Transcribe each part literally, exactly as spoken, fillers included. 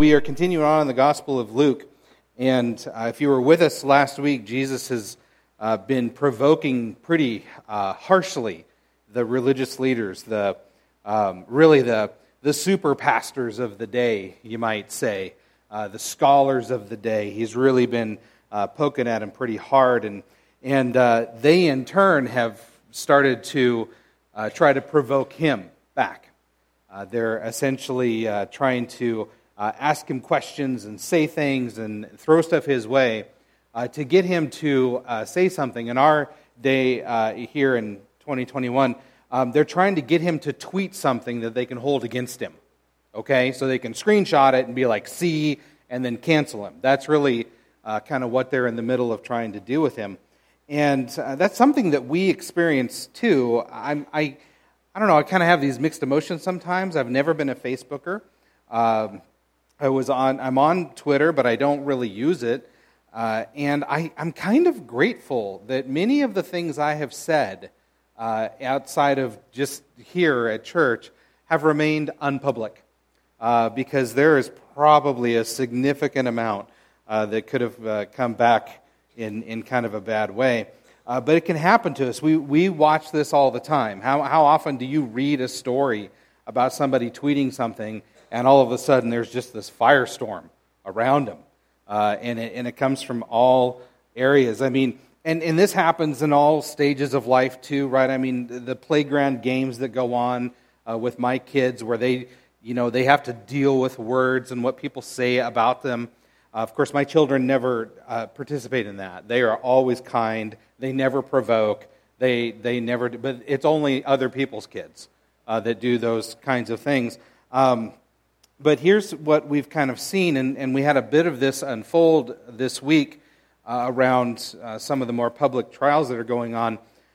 We are continuing on in the Gospel of Luke, and uh, if you were with us last week, Jesus has uh, been provoking pretty uh, harshly the religious leaders, the um, really the the super pastors of the day, you might say, uh, the scholars of the day. He's really been uh, poking at them pretty hard, and and uh, they in turn have started to uh, try to provoke him back. Uh, they're essentially uh, trying to uh, ask him questions and say things and throw stuff his way uh, to get him to uh, say something. In our day uh, here in twenty twenty-one, um, they're trying to get him to tweet something that they can hold against him. Okay, so they can screenshot it and be like, see, and then cancel him. That's really uh, kind of what they're in the middle of trying to do with him. And uh, that's something that we experience too. I'm, I I don't know, I kind of have these mixed emotions sometimes. I've never been a Facebooker. Um, I was on, I'm on Twitter, but I don't really use it. Uh, and I, I'm kind of grateful that many of the things I have said uh, outside of just here at church have remained unpublic. Uh, because there is probably a significant amount uh, that could have uh, come back in, in kind of a bad way. Uh, but it can happen to us. We we watch this all the time. How how often do you read a story about somebody tweeting something, and all of a sudden there's just this firestorm around them, uh, and it, and it comes from all areas. I mean, and, and this happens in all stages of life too, right? I mean, the, the playground games that go on uh, with my kids, where they you know they have to deal with words and what people say about them. Uh, of course, my children never uh, participate in that. They are always kind. They never provoke. They they never. Do, but it's only other people's kids uh, that do those kinds of things. Um, but here's what we've kind of seen, and, and we had a bit of this unfold this week uh, around uh, some of the more public trials that are going on.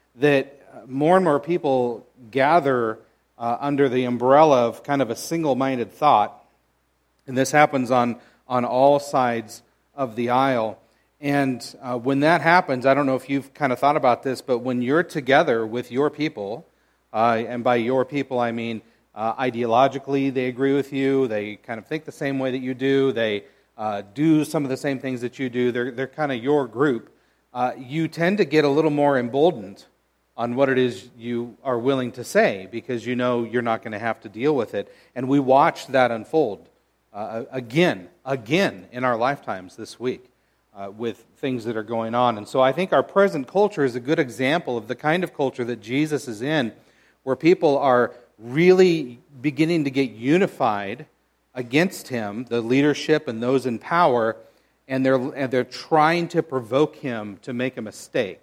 That more and more people gather uh, under the umbrella of kind of a single-minded thought, and this happens on. on all sides of the aisle. And uh, when that happens, I don't know if you've kind of thought about this, but when you're together with your people, uh, and by your people I mean uh, ideologically they agree with you, they kind of think the same way that you do, they uh, do some of the same things that you do, they're, they're kind of your group, uh, you tend to get a little more emboldened on what it is you are willing to say, because you know you're not going to have to deal with it. And we watched that unfold Uh, again, again in our lifetimes this week uh, with things that are going on. And so I think our present culture is a good example of the kind of culture that Jesus is in, where people are really beginning to get unified against him, the leadership and those in power, and they're, and they're trying to provoke him to make a mistake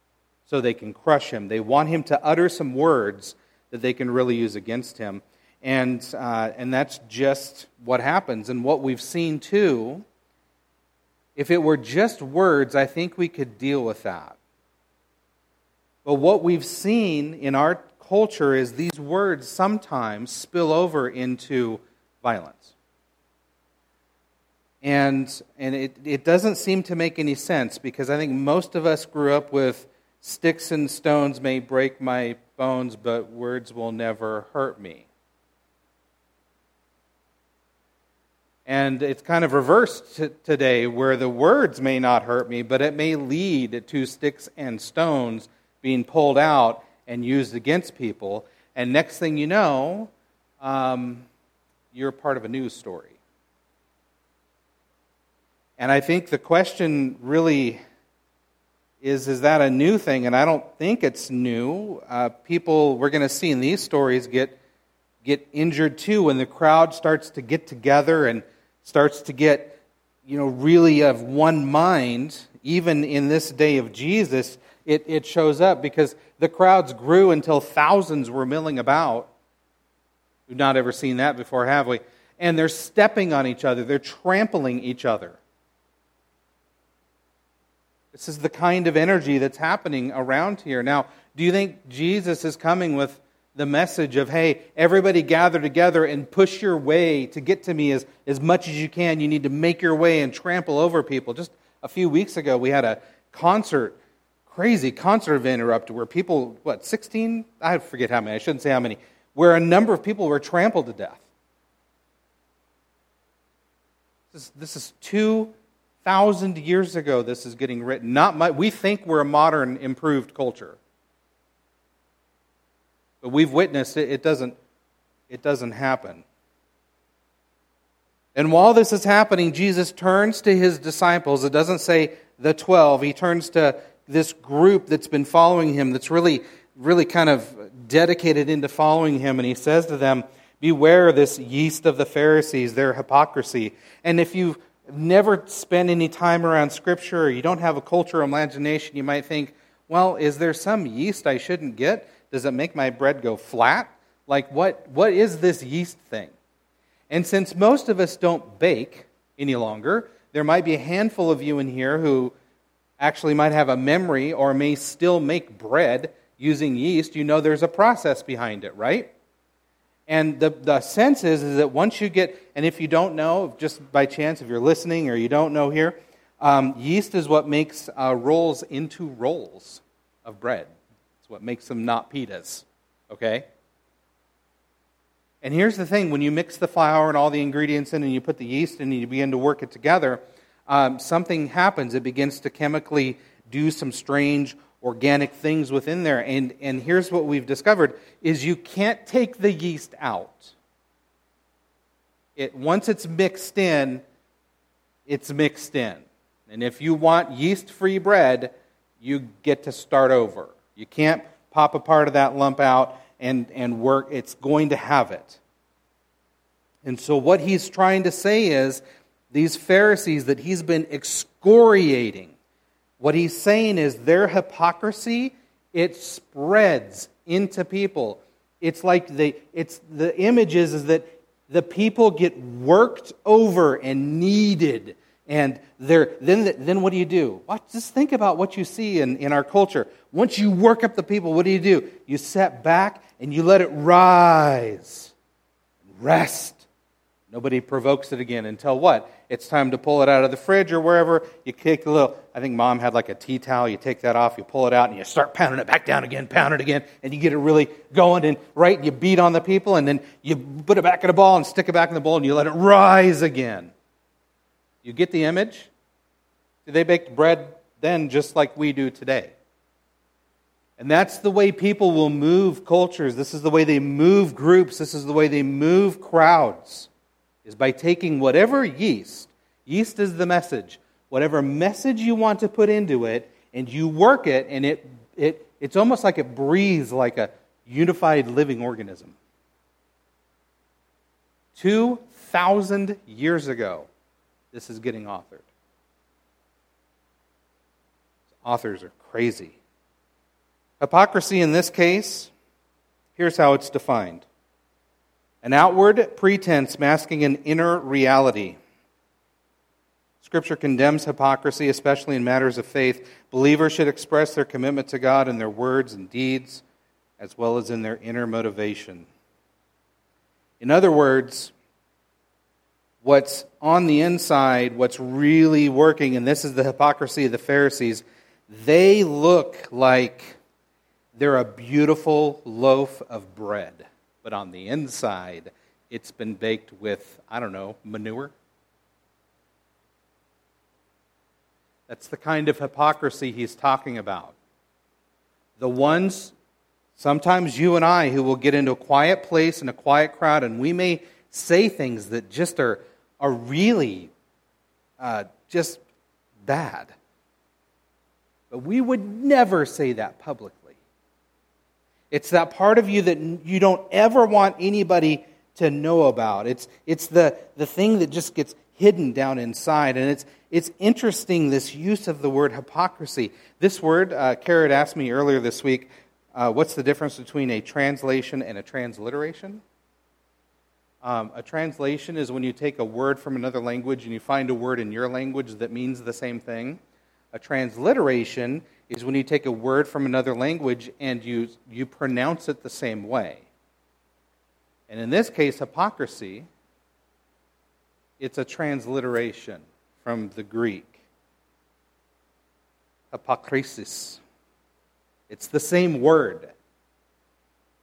so they can crush him. They want him to utter some words that they can really use against him. And uh, and that's just what happens. And what we've seen too, if it were just words, I think we could deal with that. But what we've seen in our culture is these words sometimes spill over into violence. And and it, it doesn't seem to make any sense, because I think most of us grew up with sticks and stones may break my bones, but words will never hurt me. And it's kind of reversed t- today, where the words may not hurt me, but it may lead to sticks and stones being pulled out and used against people. And next thing you know, um, you're part of a news story. And I think the question really is, is that a new thing? And I don't think it's new. Uh, people, we're going to see in these stories, get get injured too when the crowd starts to get together and starts to get, you know, really of one mind. Even in this day of Jesus, it, it shows up, because the crowds grew until thousands were milling about. We've not ever seen that before, have we? And they're stepping on each other. They're trampling each other. This is the kind of energy that's happening around here. Now, do you think Jesus is coming with the message of, hey, everybody gather together and push your way to get to me as, as much as you can. You need to make your way and trample over people. Just a few weeks ago, we had a concert, crazy concert event erupted where people, what, sixteen? I forget how many. I shouldn't say how many. Where a number of people were trampled to death. This is, this is two thousand years ago this is getting written. Not my, we think we're a modern, improved culture. But we've witnessed it. It doesn't, it doesn't happen. And while this is happening, Jesus turns to his disciples. It doesn't say the twelve. He turns to this group that's been following him, that's really, really kind of dedicated into following him. And he says to them, beware of this yeast of the Pharisees, their hypocrisy. And if you've never spent any time around Scripture, or you don't have a cultural imagination, you might think, well, is there some yeast I shouldn't get? Does it make my bread go flat? Like, what? what is this yeast thing? And since most of us don't bake any longer, there might be a handful of you in here who actually might have a memory or may still make bread using yeast. You know there's a process behind it, right? And the, the sense is, is that once you get, and if you don't know, just by chance, if you're listening or you don't know here, um, yeast is what makes uh, rolls into rolls of bread. It's what makes them not pitas, okay? And here's the thing, when you mix the flour and all the ingredients in and you put the yeast in and you begin to work it together, um, something happens. It begins to chemically do some strange organic things within there. And, and here's what we've discovered, is you can't take the yeast out. It, once it's mixed in, it's mixed in. And if you want yeast-free bread, you get to start over. You can't pop a part of that lump out and, and work. It's going to have it. And so what he's trying to say is, these Pharisees that he's been excoriating, what he's saying is their hypocrisy, it spreads into people. It's like the it's the image is, is that the people get worked over and kneaded. And they're, then then what do you do? What, just think about what you see in, in our culture. Once you work up the people, what do you do? You set back and you let it rise. Rest. Nobody provokes it again until what? It's time to pull it out of the fridge or wherever. You take a little, I think Mom had like a tea towel. You take that off, you pull it out, and you start pounding it back down again, pound it again, and you get it really going. And right, you beat on the people, and then you put it back in a ball and stick it back in the bowl, and you let it rise again. You get the image? They baked bread then just like we do today. And that's the way people will move cultures. This is the way they move groups. This is the way they move crowds. Is by taking whatever yeast, yeast is the message, whatever message you want to put into it, and you work it, and it it it's almost like it breathes like a unified living organism. Two thousand years ago, this is getting authored. Authors are crazy. Hypocrisy in this case, here's how it's defined. An outward pretense masking an inner reality. Scripture condemns hypocrisy, especially in matters of faith. Believers should express their commitment to God in their words and deeds, as well as in their inner motivation. In other words, what's on the inside, what's really working, and this is the hypocrisy of the Pharisees, they look like they're a beautiful loaf of bread. But on the inside, it's been baked with, I don't know, manure. That's the kind of hypocrisy he's talking about. The ones, sometimes you and I, who will get into a quiet place and a quiet crowd, and we may say things that just are, are really uh, just bad. But we would never say that publicly. It's that part of you that you don't ever want anybody to know about. It's it's the, the thing that just gets hidden down inside. And it's it's interesting, this use of the word hypocrisy. This word, uh, Kara asked me earlier this week, uh, what's the difference between a translation and a transliteration? Um, a translation is when you take a word from another language and you find a word in your language that means the same thing. A transliteration is when you take a word from another language and you, you pronounce it the same way. And in this case, hypocrisy, it's a transliteration from the Greek. Hypokrisis. It's the same word.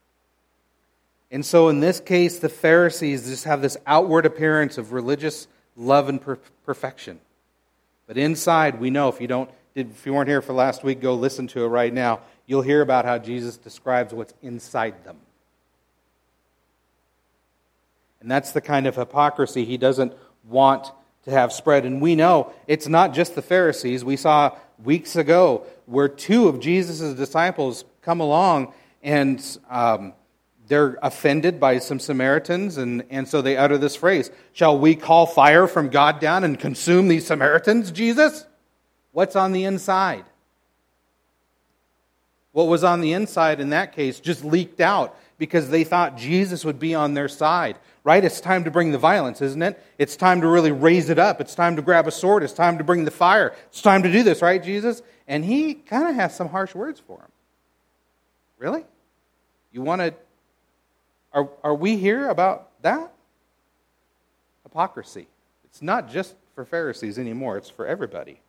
And so in this case, the Pharisees just have this outward appearance of religious love and per- perfection. But inside, we know, if you don't, if you weren't here for last week, go listen to it right now. You'll hear about how Jesus describes what's inside them. And that's the kind of hypocrisy he doesn't want to have spread. And we know it's not just the Pharisees. We saw weeks ago where two of Jesus' disciples come along and um, they're offended by some Samaritans, and, and so they utter this phrase, "Shall we call fire from God down and consume these Samaritans, Jesus?" What's on the inside? What was on the inside in that case just leaked out because they thought Jesus would be on their side. Right? It's time to bring the violence, isn't it? It's time to really raise it up. It's time to grab a sword. It's time to bring the fire. It's time to do this, right, Jesus? And he kind of has some harsh words for him. Really? You want to... Are, are we here about that? Hypocrisy. It's not just for Pharisees anymore. It's for everybody.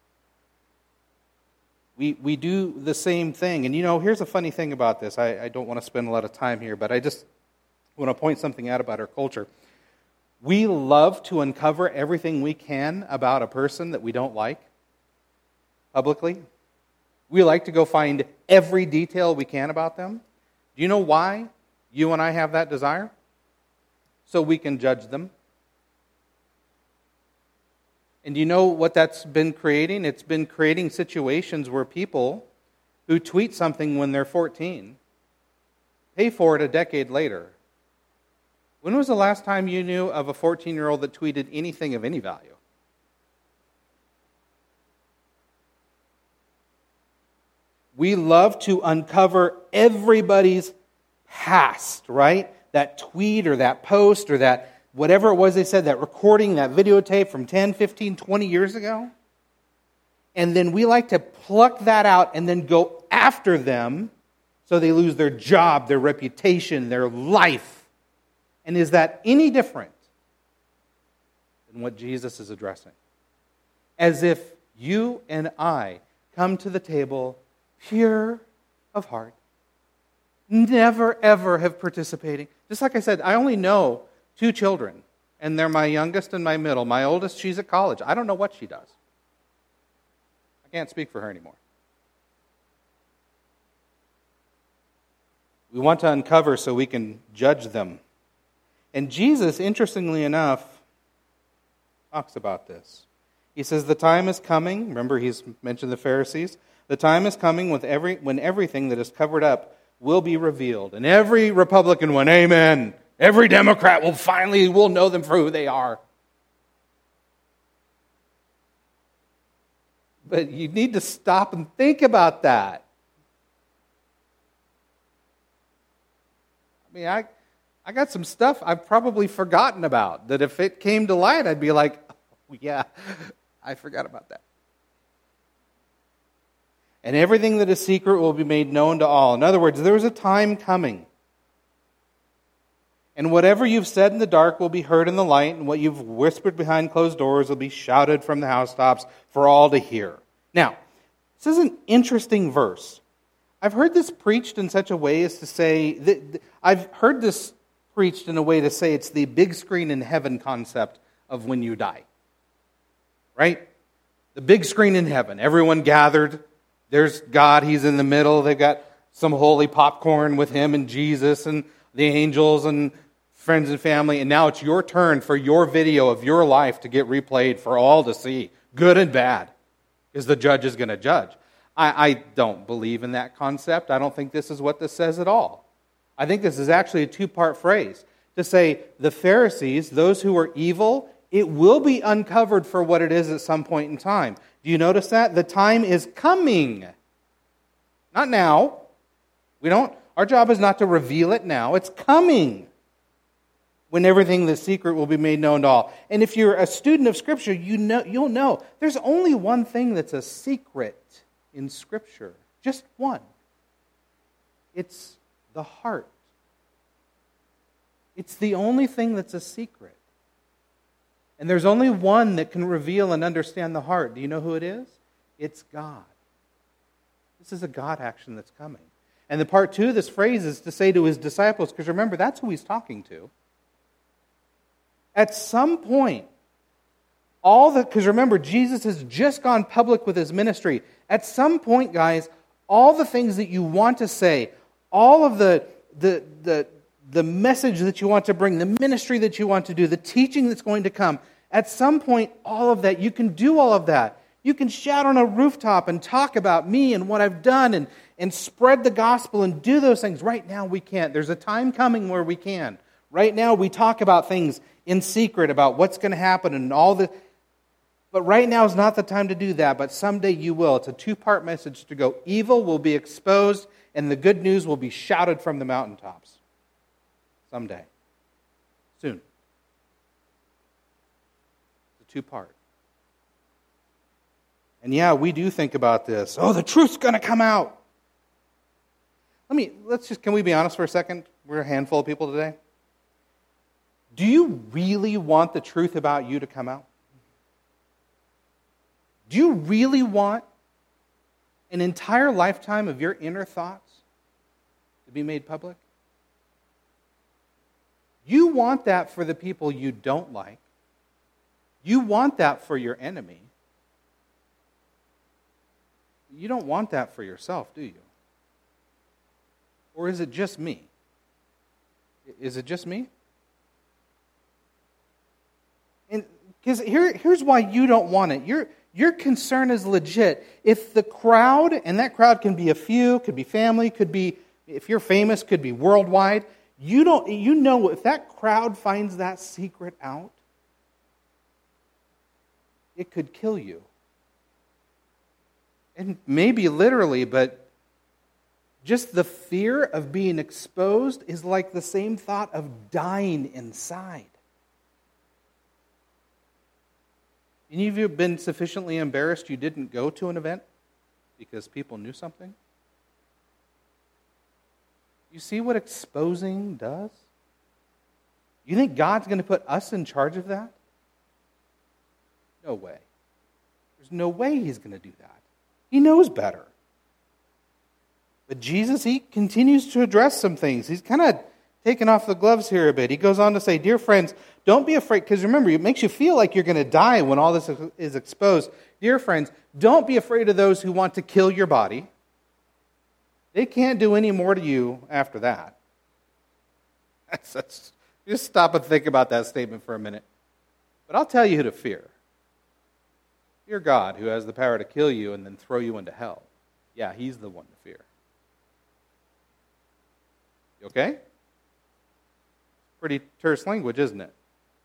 We we do the same thing. And you know, here's a funny thing about this. I, I don't want to spend a lot of time here, but I just want to point something out about our culture. We love to uncover everything we can about a person that we don't like publicly. We like to go find every detail we can about them. Do you know why you and I have that desire? So we can judge them. And do you know what that's been creating? It's been creating situations where people who tweet something when they're fourteen pay for it a decade later. When was the last time you knew of a fourteen-year-old that tweeted anything of any value? We love to uncover everybody's past, right? That tweet or that post or that whatever it was they said, that recording, that videotape from ten, fifteen, twenty years ago. And then we like to pluck that out and then go after them so they lose their job, their reputation, their life. And is that any different than what Jesus is addressing? As if you and I come to the table pure of heart, never ever have participating. Just like I said, I only know two children, and they're my youngest and my middle. My oldest, she's at college. I don't know what she does. I can't speak for her anymore. We want to uncover so we can judge them. And Jesus, interestingly enough, talks about this. He says, the time is coming. Remember, he's mentioned the Pharisees. The time is coming with every, when everything that is covered up will be revealed. And every Republican went, amen. Every Democrat will finally will know them for who they are. But you need to stop and think about that. I mean, I, I got some stuff I've probably forgotten about that if it came to light, I'd be like, oh, yeah, I forgot about that. And everything that is secret will be made known to all. In other words, there is a time coming. And whatever you've said in the dark will be heard in the light, and what you've whispered behind closed doors will be shouted from the housetops for all to hear. Now, this is an interesting verse. I've heard this preached in such a way as to say, that, I've heard this preached in a way to say it's the big screen in heaven concept of when you die. Right? The big screen in heaven. Everyone gathered. There's God. He's in the middle. They've got some holy popcorn with him and Jesus and the angels and friends and family. And now it's your turn for your video of your life to get replayed for all to see, good and bad, because the judge is going to judge. I, I don't believe in that concept. I don't think this is what this says at all. I think this is actually a two-part phrase to say the Pharisees, those who are evil, it will be uncovered for what it is at some point in time. Do you notice that? The time is coming. Not now. We don't. Our job is not to reveal it now. It's coming when everything that's secret will be made known to all. And if you're a student of Scripture, you know, you'll know there's only one thing that's a secret in Scripture. Just one. It's the heart. It's the only thing that's a secret. And there's only one that can reveal and understand the heart. Do you know who it is? It's God. This is a God action that's coming. And the part two of this phrase is to say to his disciples, because remember, that's who he's talking to. At some point, all the, because remember, Jesus has just gone public with his ministry. At some point, guys, all the things that you want to say, all of the the the the message that you want to bring, the ministry that you want to do, the teaching that's going to come, at some point, all of that, you can do all of that. You can shout on a rooftop and talk about me and what I've done and, and spread the gospel and do those things. Right now, we can't. There's a time coming where we can. Right now, we talk about things in secret, about what's going to happen and all the... But right now is not the time to do that, but someday you will. It's a two-part message to go. Evil will be exposed, and the good news will be shouted from the mountaintops. Someday. Soon. It's a two-part. And yeah, we do think about this. Oh, the truth's going to come out. Let me, let's just, can we be honest for a second? We're a handful of people today. Do you really want the truth about you to come out? Do you really want an entire lifetime of your inner thoughts to be made public? You want that for the people you don't like. You want that for your enemy. You don't want that for yourself, do you? Or is it just me? Is it just me? And because here, here's why you don't want it. Your, your concern is legit. If the crowd, and that crowd can be a few, could be family, could be, if you're famous, could be worldwide. You don't. You know, if that crowd finds that secret out, it could kill you. And maybe literally, but just the fear of being exposed is like the same thought of dying inside. Any of you have been sufficiently embarrassed you didn't go to an event because people knew something? You see what exposing does? You think God's going to put us in charge of that? No way. There's no way He's going to do that. He knows better. But Jesus, He continues to address some things. He's kind of taking off the gloves here a bit. He goes on to say, dear friends, don't be afraid, because remember, it makes you feel like you're going to die when all this is exposed. Dear friends, don't be afraid of those who want to kill your body. They can't do any more to you after that. That's, that's, just stop and think about that statement for a minute. But I'll tell you who to fear. Fear God, who has the power to kill you and then throw you into hell. Yeah, He's the one to fear. You okay? Pretty terse language, isn't it?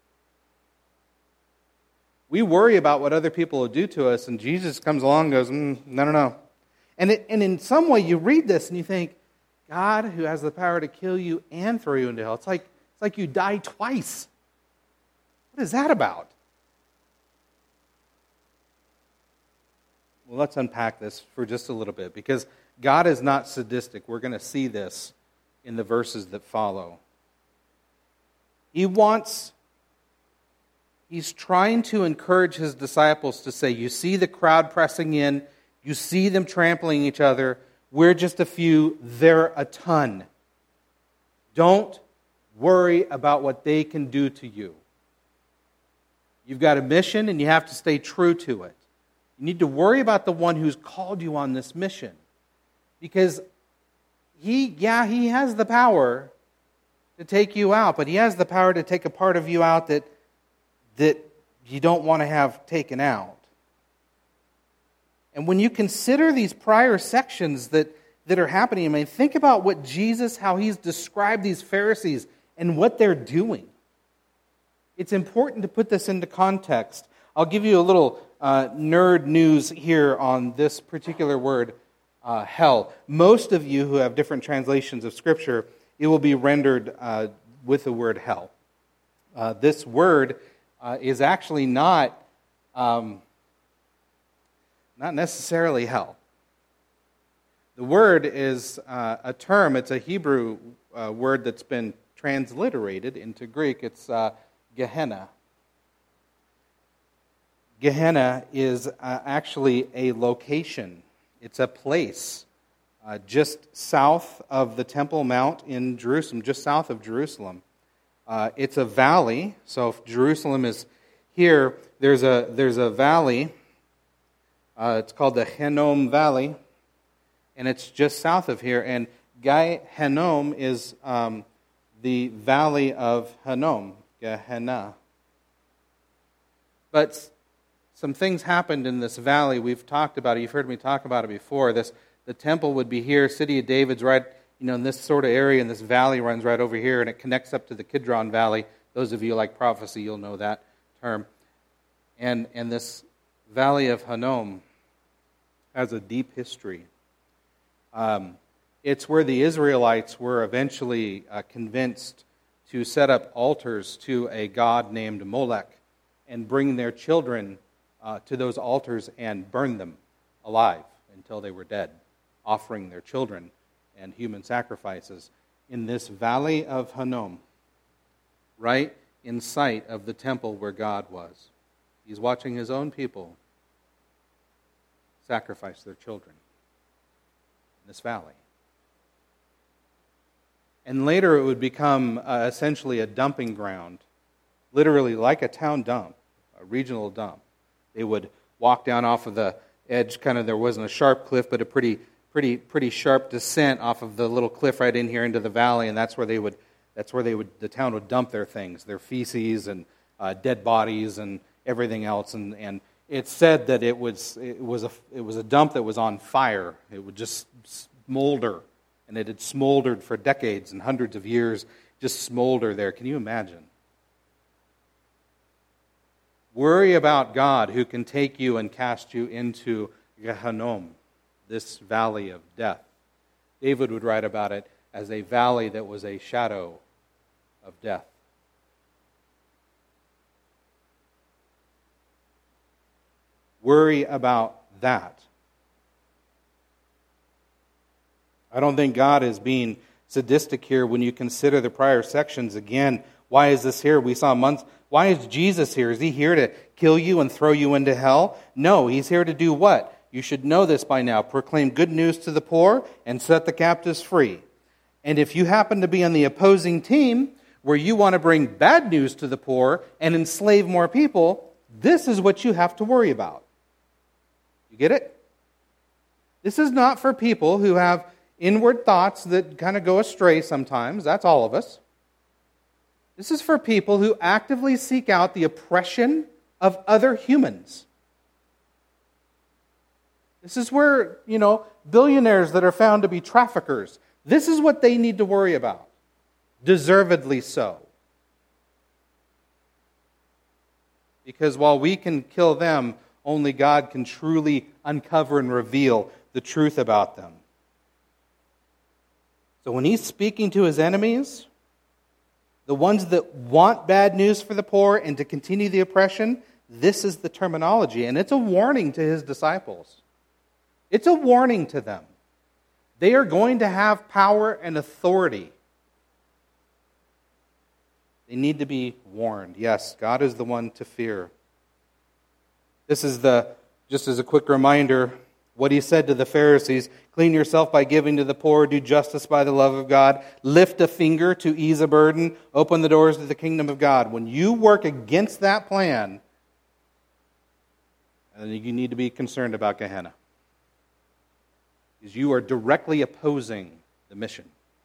We worry about what other people will do to us, and Jesus comes along and goes, mm, no, no, no. And, it, and in some way you read this and you think, God, who has the power to kill you and throw you into hell, it's like, it's like you die twice. What is that about? Well, let's unpack this for just a little bit, because God is not sadistic. We're going to see this in the verses that follow. He wants, He's trying to encourage His disciples to say, you see the crowd pressing in, you see them trampling each other. We're just a few. They're a ton. Don't worry about what they can do to you. You've got a mission and you have to stay true to it. You need to worry about the one who's called you on this mission. Because he, yeah, he has the power to take you out, but He has the power to take a part of you out that, that you don't want to have taken out. And when you consider these prior sections that, that are happening, I mean, think about what Jesus, how He's described these Pharisees and what they're doing. It's important to put this into context. I'll give you a little uh, nerd news here on this particular word, uh, hell. Most of you who have different translations of Scripture, it will be rendered uh, with the word hell. Uh, this word uh, is actually not... Um, Not necessarily hell. The word is uh, a term, it's a Hebrew uh, word that's been transliterated into Greek. It's uh, Gehenna. Gehenna is uh, actually a location. It's a place uh, just south of the Temple Mount in Jerusalem, just south of Jerusalem. Uh, it's a valley, so if Jerusalem is here, there's a, there's a valley. Uh, it's called the Hinnom Valley, and it's just south of here. And Gai Hinnom is um, the valley of Hinnom, Gehenna. But some things happened in this valley. We've talked about it. You've heard me talk about it before. This the temple would be here. City of David's right, you know, in this sort of area, and this valley runs right over here, and it connects up to the Kidron Valley. Those of you who like prophecy, you'll know that term. And and this valley of Hinnom has a deep history. Um, it's where the Israelites were eventually uh, convinced to set up altars to a god named Molech and bring their children uh, to those altars and burn them alive until they were dead, offering their children and human sacrifices in this valley of Hinnom, right in sight of the temple where God was. He's watching his own people sacrifice their children in this valley. And later it would become uh, essentially a dumping ground, literally like a town dump, a regional dump. They would walk down off of the edge, kind of, there wasn't a sharp cliff, but a pretty pretty pretty sharp descent off of the little cliff right in here into the valley, and that's where they would that's where they would the town would dump their things, their feces and uh, dead bodies and everything else. And, and it's said that it was it was a it was a dump that was on fire. It would just smolder, and it had smoldered for decades and hundreds of years, just smolder there. Can you imagine? Worry about God who can take you and cast you into Gehenna, this valley of death. David would write about it as a valley that was a shadow of death. Worry about that. I don't think God is being sadistic here when you consider the prior sections. Again, why is this here? We saw months. Why is Jesus here? Is he here to kill you and throw you into hell? No, he's here to do what? You should know this by now. Proclaim good news to the poor and set the captives free. And if you happen to be on the opposing team where you want to bring bad news to the poor and enslave more people, this is what you have to worry about. You get it? This is not for people who have inward thoughts that kind of go astray sometimes. That's all of us. This is for people who actively seek out the oppression of other humans. This is where, you know, billionaires that are found to be traffickers, this is what they need to worry about. Deservedly so. Because while we can kill them, only God can truly uncover and reveal the truth about them. So when he's speaking to his enemies, the ones that want bad news for the poor and to continue the oppression, this is the terminology. And it's a warning to his disciples. It's a warning to them. They are going to have power and authority. They need to be warned. Yes, God is the one to fear. This is the, just as a quick reminder, what he said to the Pharisees: clean yourself by giving to the poor, do justice by the love of God, lift a finger to ease a burden, open the doors to the kingdom of God. When you work against that plan, then you need to be concerned about Gehenna. Because you are directly opposing the mission.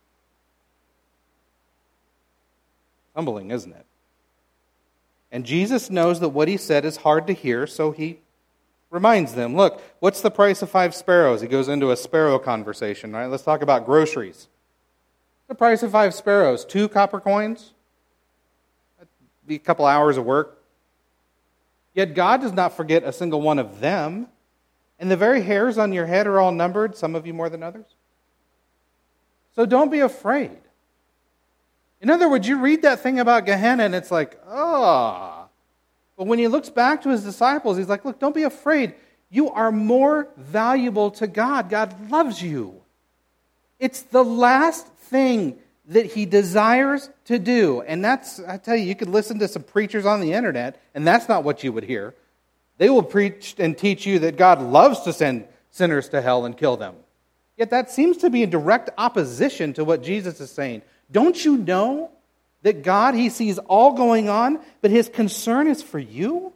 Humbling, isn't it? And Jesus knows that what he said is hard to hear, so he reminds them, look, what's the price of five sparrows? He goes into a sparrow conversation, right? Let's talk about groceries. The price of five sparrows, two copper coins? That'd be a couple hours of work. Yet God does not forget a single one of them. And the very hairs on your head are all numbered, some of you more than others. So don't be afraid. In other words, you read that thing about Gehenna and it's like, ah. Oh. But when he looks back to his disciples, he's like, look, don't be afraid. You are more valuable to God. God loves you. It's the last thing that he desires to do. And that's, I tell you, you could listen to some preachers on the internet, and that's not what you would hear. They will preach and teach you that God loves to send sinners to hell and kill them. Yet that seems to be in direct opposition to what Jesus is saying. Don't you know That God, He sees all going on, but His concern is for you?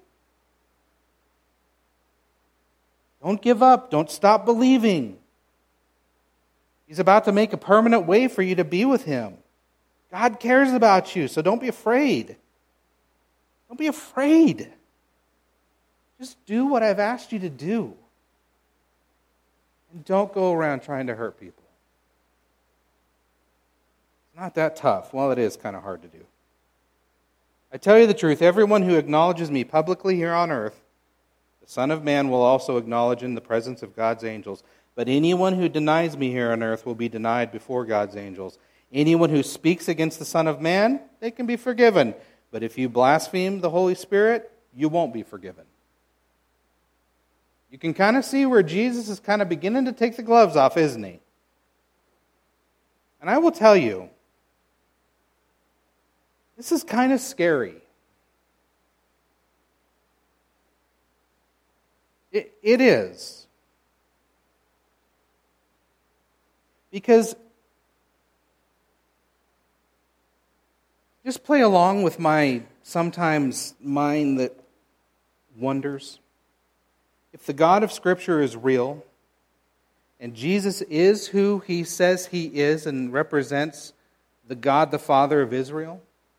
Don't give up. Don't stop believing. He's about to make a permanent way for you to be with Him. God cares about you, so don't be afraid. Don't be afraid. Just do what I've asked you to do. And don't go around trying to hurt people. It's not that tough. Well, it is kind of hard to do. I tell you the truth, everyone who acknowledges me publicly here on earth, the Son of Man will also acknowledge in the presence of God's angels. But anyone who denies me here on earth will be denied before God's angels. Anyone who speaks against the Son of Man, they can be forgiven. But if you blaspheme the Holy Spirit, you won't be forgiven. You can kind of see where Jesus is kind of beginning to take the gloves off, isn't He? And I will tell you, this is kind of scary. It, it is. Because just play along with my sometimes mind that wonders. If the God of Scripture is real, and Jesus is who He says He is and represents the God the Father of Israel,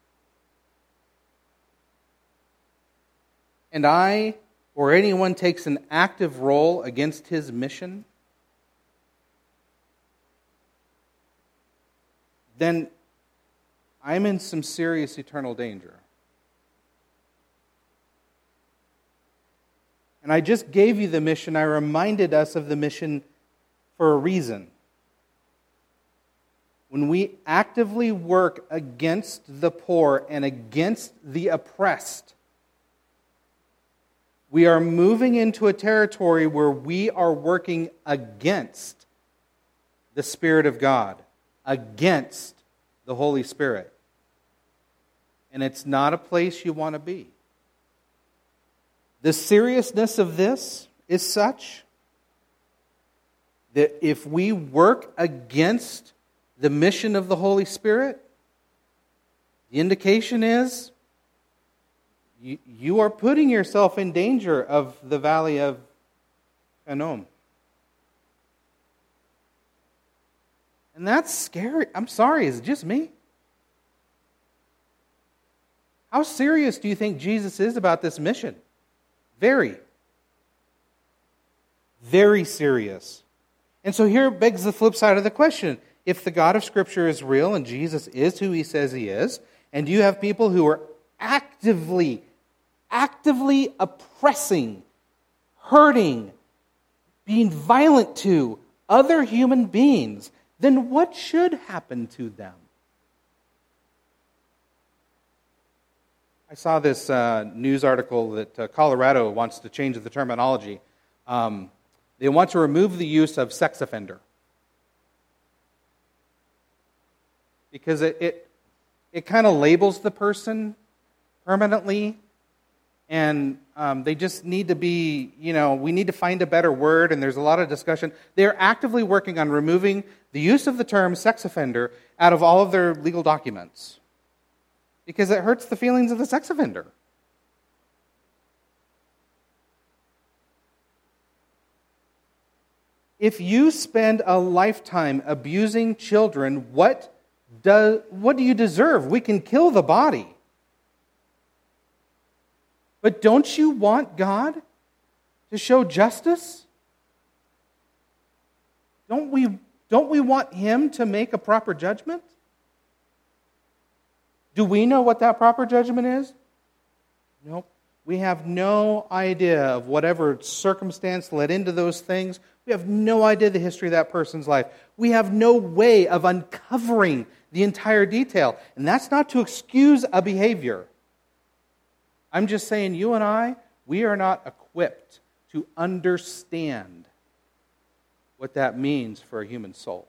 and I or anyone takes an active role against His mission, then I'm in some serious eternal danger. And I just gave you the mission. I reminded us of the mission for a reason. When we actively work against the poor and against the oppressed, we are moving into a territory where we are working against the Spirit of God, against the Holy Spirit. And it's not a place you want to be. The seriousness of this is such that if we work against the mission of the Holy Spirit, the indication is you, you are putting yourself in danger of the valley of Hinnom. And that's scary. I'm sorry, is it just me? How serious do you think Jesus is about this mission? Very. Very serious. And so here begs the flip side of the question. If the God of Scripture is real and Jesus is who He says He is, and you have people who are actively, actively oppressing, hurting, being violent to other human beings, then what should happen to them? I saw this uh, news article that uh, Colorado wants to change the terminology. Um, they want to remove the use of sex offender. Because it it, it kind of labels the person permanently, and um, they just need to be, you know, we need to find a better word, and there's a lot of discussion. They're actively working on removing the use of the term sex offender out of all of their legal documents. Because it hurts the feelings of the sex offender. If you spend a lifetime abusing children, what do, what do you deserve? We can kill the body. But don't you want God to show justice? Don't we, don't we want Him to make a proper judgment? Do we know what that proper judgment is? Nope. We have no idea of whatever circumstance led into those things. We have no idea the history of that person's life. We have no way of uncovering the entire detail. And that's not to excuse a behavior. I'm just saying you and I, we are not equipped to understand what that means for a human soul.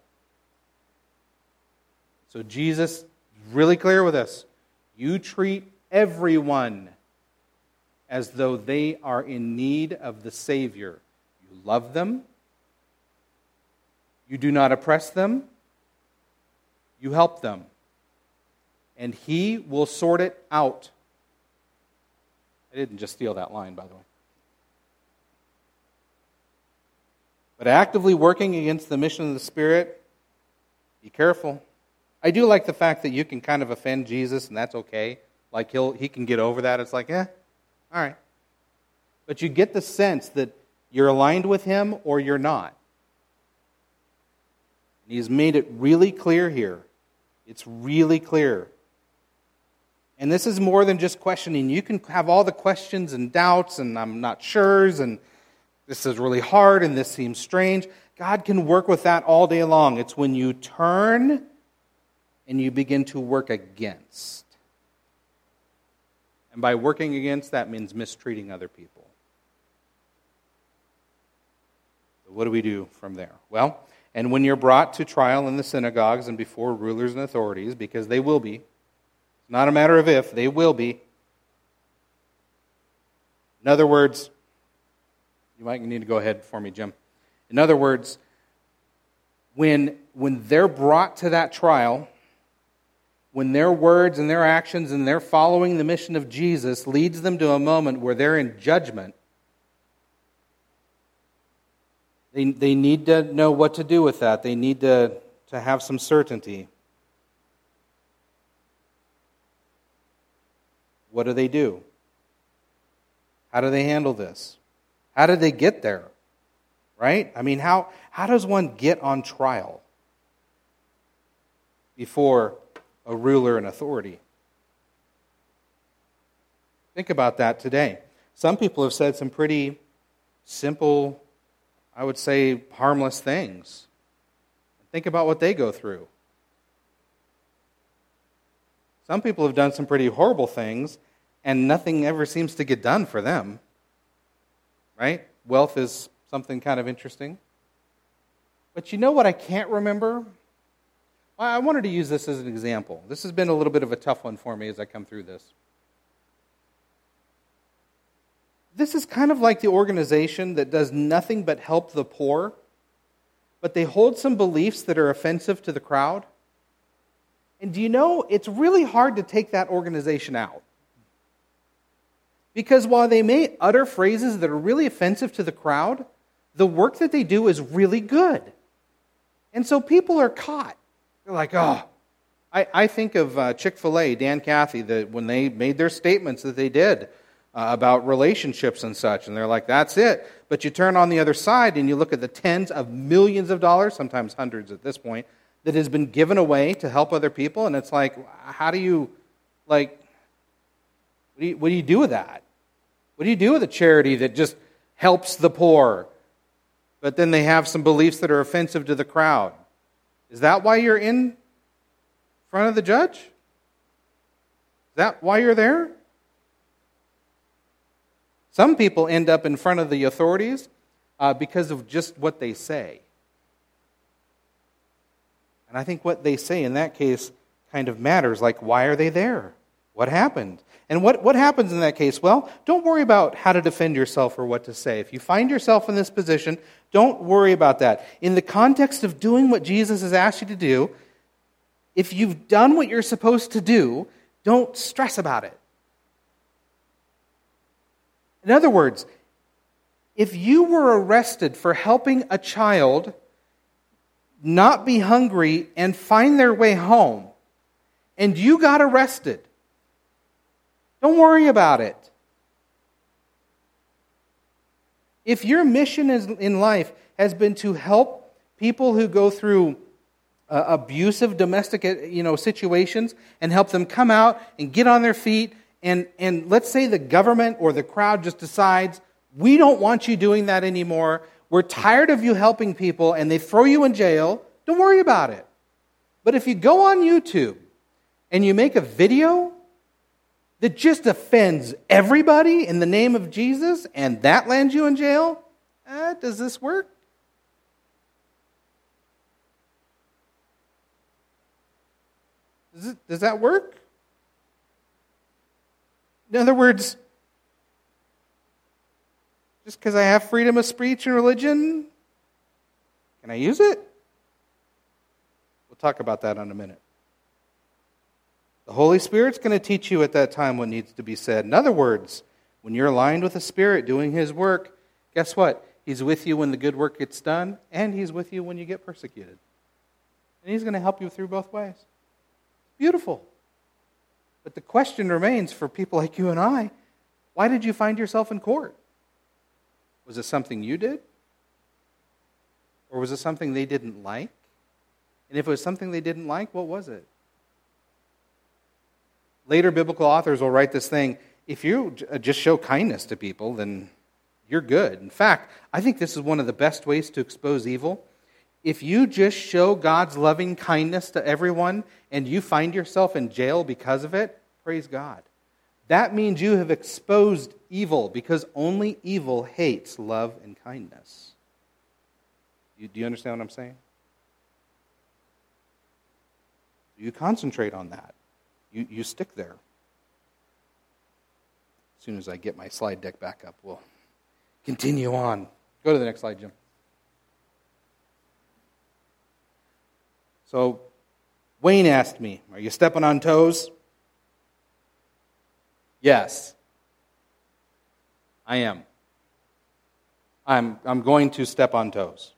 So Jesus really clear with us. You treat everyone as though they are in need of the Savior. You love them. You do not oppress them. You help them. and He will sort it out. I didn't just steal that line, by the way. But actively working against the mission of the Spirit, be careful. I do like the fact that you can kind of offend Jesus, and that's okay. Like, he'll he can get over that. It's like, eh, all right. But you get the sense that you're aligned with Him or you're not. And He's made it really clear here. It's really clear. And this is more than just questioning. You can have all the questions and doubts, and I'm not sures, and this is really hard, and this seems strange. God can work with that all day long. It's when you turn and you begin to work against. And by working against, that means mistreating other people. So what do we do from there? Well, and when you're brought to trial in the synagogues and before rulers and authorities, because they will be, it's not a matter of if, they will be. In other words, you might need to go ahead for me, Jim. In other words, when, when they're brought to that trial, when their words and their actions and their following the mission of Jesus leads them to a moment where they're in judgment, they, they need to know what to do with that. They need to, to have some certainty. What do they do? How do they handle this? How did they get there? Right? I mean, how, how does one get on trial before a ruler and authority? Think about that today. Some people have said some pretty simple, I would say, harmless things. Think about what they go through. Some people have done some pretty horrible things, and nothing ever seems to get done for them. Right? Wealth is something kind of interesting. But you know what I can't remember? I wanted to use this as an example. This has been a little bit of a tough one for me as I come through this. This is kind of like the organization that does nothing but help the poor, but they hold some beliefs that are offensive to the crowd. And do you know, it's really hard to take that organization out. Because while they may utter phrases that are really offensive to the crowd, the work that they do is really good. And so people are caught. They're like, oh. I, I think of uh, Chick-fil-A, Dan Cathy, that when they made their statements that they did uh, about relationships and such, and they're like, that's it. But you turn on the other side and you look at the tens of millions of dollars, sometimes hundreds at this point, that has been given away to help other people, and it's like, how do you, like, what do you, what do you do with that? What do you do with a charity that just helps the poor, but then they have some beliefs that are offensive to the crowd? Is that why you're in front of the judge? Is that why you're there? Some people end up in front of the authorities uh, because of just what they say. And I think what they say in that case kind of matters. Like, why are they there? What happened? And what, what happens in that case? Well, don't worry about how to defend yourself or what to say. If you find yourself in this position, don't worry about that. In the context of doing what Jesus has asked you to do, if you've done what you're supposed to do, don't stress about it. In other words, if you were arrested for helping a child not be hungry and find their way home, and you got arrested, don't worry about it. If your mission is, in life has been to help people who go through uh, abusive domestic you know, situations and help them come out and get on their feet, and, and let's say the government or the crowd just decides, we don't want you doing that anymore, we're tired of you helping people, and they throw you in jail, don't worry about it. But if you go on YouTube and you make a video that just offends everybody in the name of Jesus, and that lands you in jail, uh, does this work? Does, it, does that work? In other words, just because I have freedom of speech and religion, can I use it? We'll talk about that in a minute. The Holy Spirit's going to teach you at that time what needs to be said. In other words, when you're aligned with the Spirit doing His work, guess what? He's with you when the good work gets done, and He's with you when you get persecuted. And He's going to help you through both ways. Beautiful. But the question remains for people like you and I, why did you find yourself in court? Was it something you did? Or was it something they didn't like? And if it was something they didn't like, what was it? Later biblical authors will write this thing, if you just show kindness to people, then you're good. In fact, I think this is one of the best ways to expose evil. If you just show God's loving kindness to everyone and you find yourself in jail because of it, praise God. That means you have exposed evil, because only evil hates love and kindness. You, do you understand what I'm saying? You concentrate on that. You, you stick there. As soon as I get my slide deck back up, we'll continue on. Go to the next slide, Jim. So, Wayne asked me, are you stepping on toes? Yes. I am. I'm, I'm going to step on toes.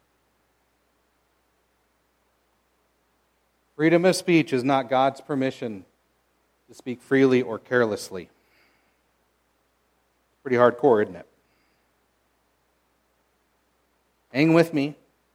Freedom of speech is not God's permission to speak freely or carelessly. Pretty hardcore, isn't it? Hang with me.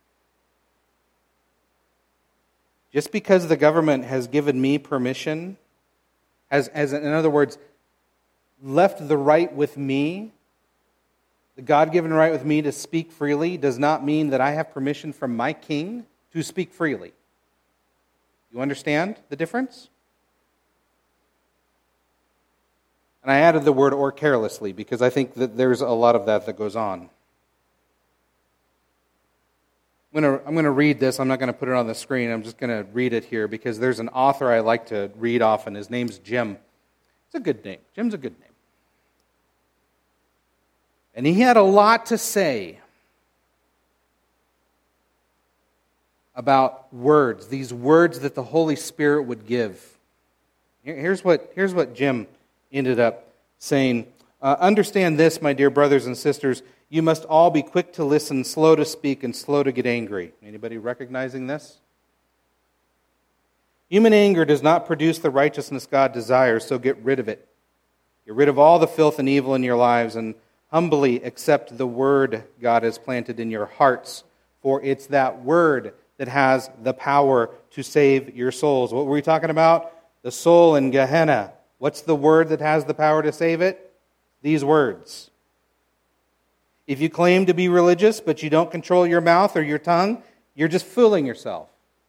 Just because the government has given me permission, has, as in other words, left the right with me, the God-given right with me to speak freely, does not mean that I have permission from my king to speak freely. You understand the difference? And I added the word "or carelessly" because I think that there's a lot of that that goes on. I'm going to, I'm going to read this. I'm not going to put it on the screen. I'm just going to read it here because there's an author I like to read often. His name's Jim. It's a good name. Jim's a good name. And he had a lot to say about words, these words that the Holy Spirit would give. Here's what, here's what Jim ended up saying. Uh, Understand this, my dear brothers and sisters. You must all be quick to listen, slow to speak, and slow to get angry. Anybody recognizing this? Human anger does not produce the righteousness God desires, so get rid of it. Get rid of all the filth and evil in your lives and humbly accept the word God has planted in your hearts, for it's that word that has the power to save your souls. What were we talking about? The soul in Gehenna. What's the word that has the power to save it? These words. If you claim to be religious, but you don't control your mouth or your tongue, you're just fooling yourself.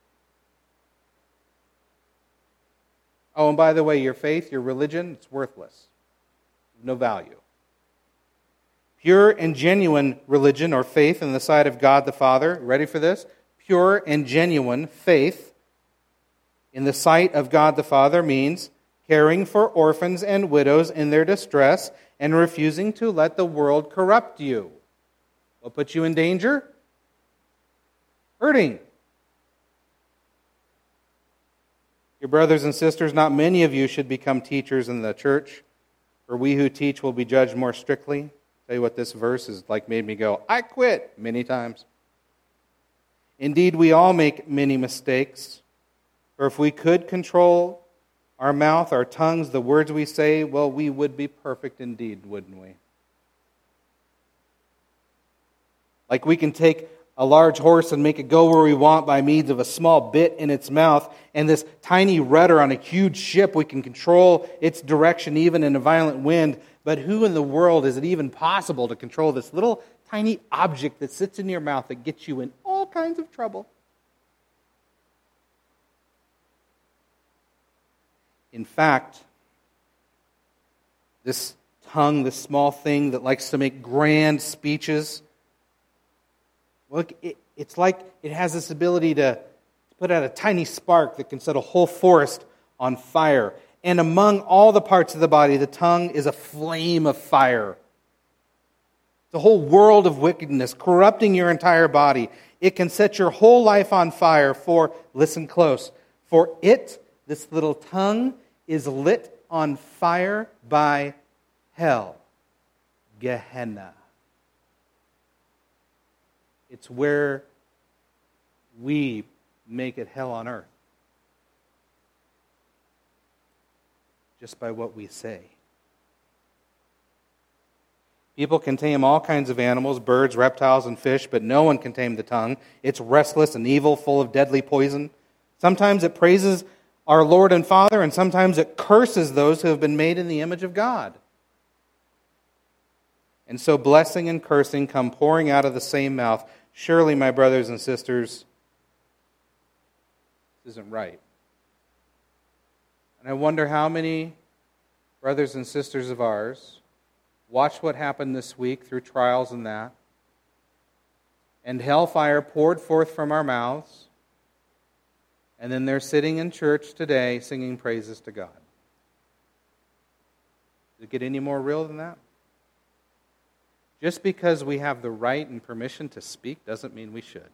Oh, and by the way, your faith, your religion, it's worthless. No value. Pure and genuine religion or faith in the sight of God the Father, ready for this? Pure and genuine faith in the sight of God the Father means caring for orphans and widows in their distress and refusing to let the world corrupt you. What puts you in danger? Hurting. Your brothers and sisters, not many of you should become teachers in the church, for we who teach will be judged more strictly. Tell you what, this verse has like made me go, I quit, many times. Indeed, we all make many mistakes. For if we could control our mouth, our tongues, the words we say, well, we would be perfect indeed, wouldn't we? Like we can take a large horse and make it go where we want by means of a small bit in its mouth, and this tiny rudder on a huge ship, we can control its direction even in a violent wind. But who in the world is it even possible to control this little tiny object that sits in your mouth that gets you in all kinds of trouble? In fact, this tongue, this small thing that likes to make grand speeches, look, it, it's like it has this ability to put out a tiny spark that can set a whole forest on fire. And among all the parts of the body, the tongue is a flame of fire. It's a whole world of wickedness, corrupting your entire body. It can set your whole life on fire for, listen close, for it, this little tongue, is lit on fire by hell, Gehenna. It's where we make it hell on earth, just by what we say. People can tame all kinds of animals, birds, reptiles, and fish, but no one can tame the tongue. It's restless and evil, full of deadly poison. Sometimes it praises our Lord and Father, and sometimes it curses those who have been made in the image of God. And so blessing and cursing come pouring out of the same mouth. Surely, my brothers and sisters, this isn't right. And I wonder how many brothers and sisters of ours watch what happened this week through trials and that, and hellfire poured forth from our mouths, and then they're sitting in church today singing praises to God. Does it get any more real than that? Just because we have the right and permission to speak doesn't mean we should.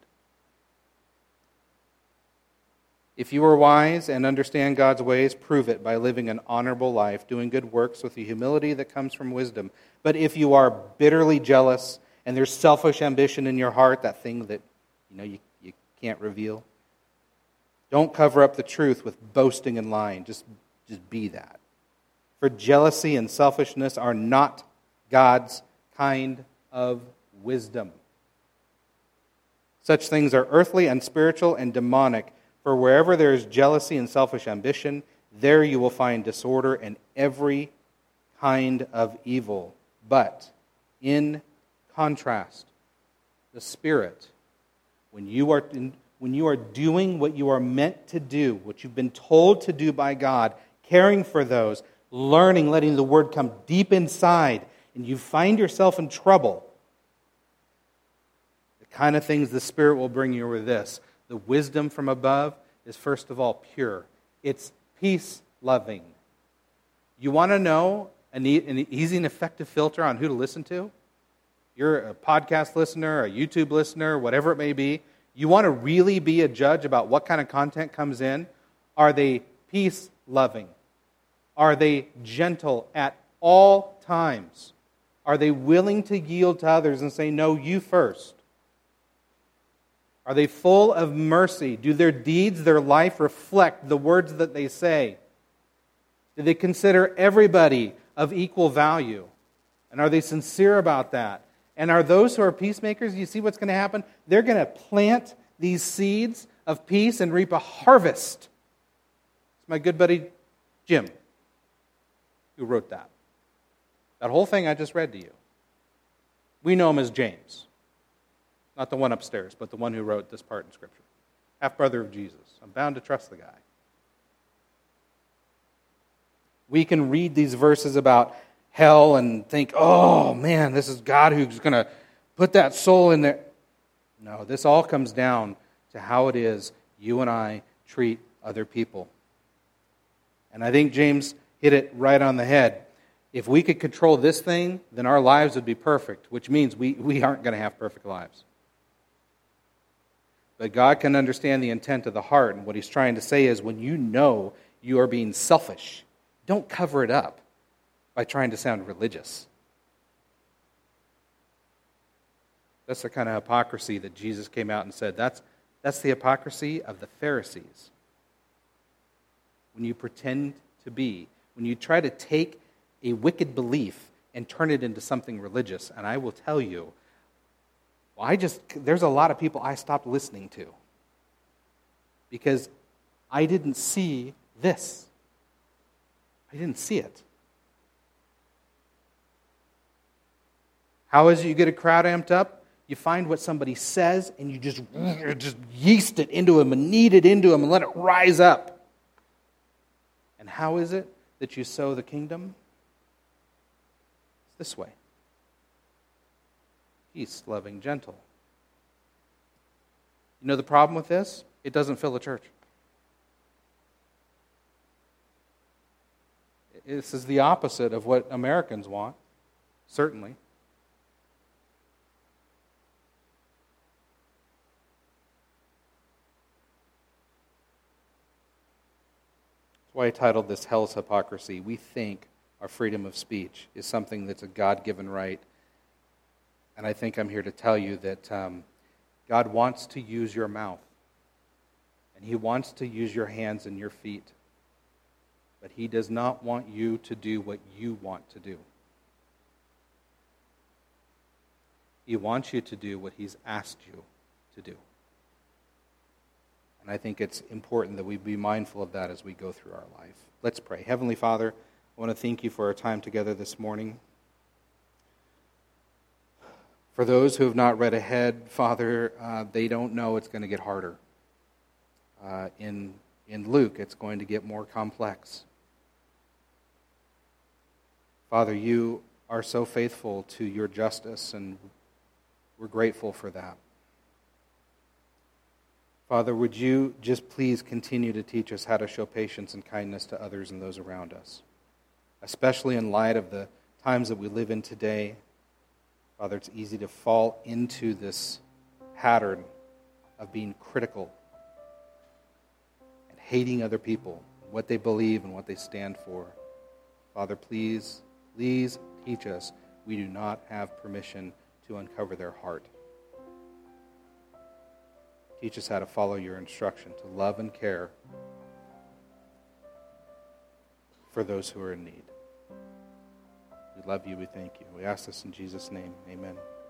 If you are wise and understand God's ways, prove it by living an honorable life, doing good works with the humility that comes from wisdom. But if you are bitterly jealous and there's selfish ambition in your heart, that thing that you know you, you can't reveal, don't cover up the truth with boasting and lying. Just, just be that. For jealousy and selfishness are not God's kind of wisdom. Such things are earthly, unspiritual, and demonic. For wherever there is jealousy and selfish ambition, there you will find disorder and every kind of evil. But in contrast, the Spirit, when you are in, when you are doing what you are meant to do, what you've been told to do by God, caring for those, learning, letting the Word come deep inside, and you find yourself in trouble, the kind of things the Spirit will bring you are this. The wisdom from above is first of all pure. It's peace-loving. You want to know an, e- an easy and effective filter on who to listen to? You're a podcast listener, a YouTube listener, whatever it may be. You want to really be a judge about what kind of content comes in? Are they peace-loving? Are they gentle at all times? Are they willing to yield to others and say, no, you first? Are they full of mercy? Do their deeds, their life reflect the words that they say? Do they consider everybody of equal value? And are they sincere about that? And are those who are peacemakers, you see what's going to happen? They're going to plant these seeds of peace and reap a harvest. It's my good buddy Jim who wrote that. That whole thing I just read to you. We know him as James. Not the one upstairs, but the one who wrote this part in Scripture. Half-brother of Jesus. I'm bound to trust the guy. We can read these verses about hell and think, oh man, this is God who's going to put that soul in there. No, this all comes down to how it is you and I treat other people. And I think James hit it right on the head. If we could control this thing, then our lives would be perfect, which means we, we aren't going to have perfect lives. But God can understand the intent of the heart, and what He's trying to say is when you know you are being selfish, don't cover it up by trying to sound religious. That's the kind of hypocrisy that Jesus came out and said, that's, that's the hypocrisy of the Pharisees. When you pretend to be, when you try to take a wicked belief and turn it into something religious, and I will tell you, well, I just, there's a lot of people I stopped listening to because I didn't see this. I didn't see it. How is it you get a crowd amped up? You find what somebody says and you just, just yeast it into them and knead it into them and let it rise up. And how is it that you sow the kingdom? It's this way. Peace, loving, gentle. You know the problem with this? It doesn't fill a church. This is the opposite of what Americans want, certainly. That's why I titled this Hell's Hypocrisy. We think our freedom of speech is something that's a God-given right. And I think I'm here to tell you that um, God wants to use your mouth. And He wants to use your hands and your feet. But He does not want you to do what you want to do. He wants you to do what He's asked you to do. And I think it's important that we be mindful of that as we go through our life. Let's pray. Heavenly Father, I want to thank you for our time together this morning. For those who have not read ahead, Father, uh, they don't know it's going to get harder. Uh, in, in Luke, it's going to get more complex. Father, you are so faithful to your justice, and we're grateful for that. Father, would you just please continue to teach us how to show patience and kindness to others and those around us, especially in light of the times that we live in today. Father, it's easy to fall into this pattern of being critical and hating other people, what they believe and what they stand for. Father, please, please teach us we do not have permission to uncover their heart. Teach us how to follow your instruction, to love and care for those who are in need. We love you. We thank you. We ask this in Jesus' name. Amen.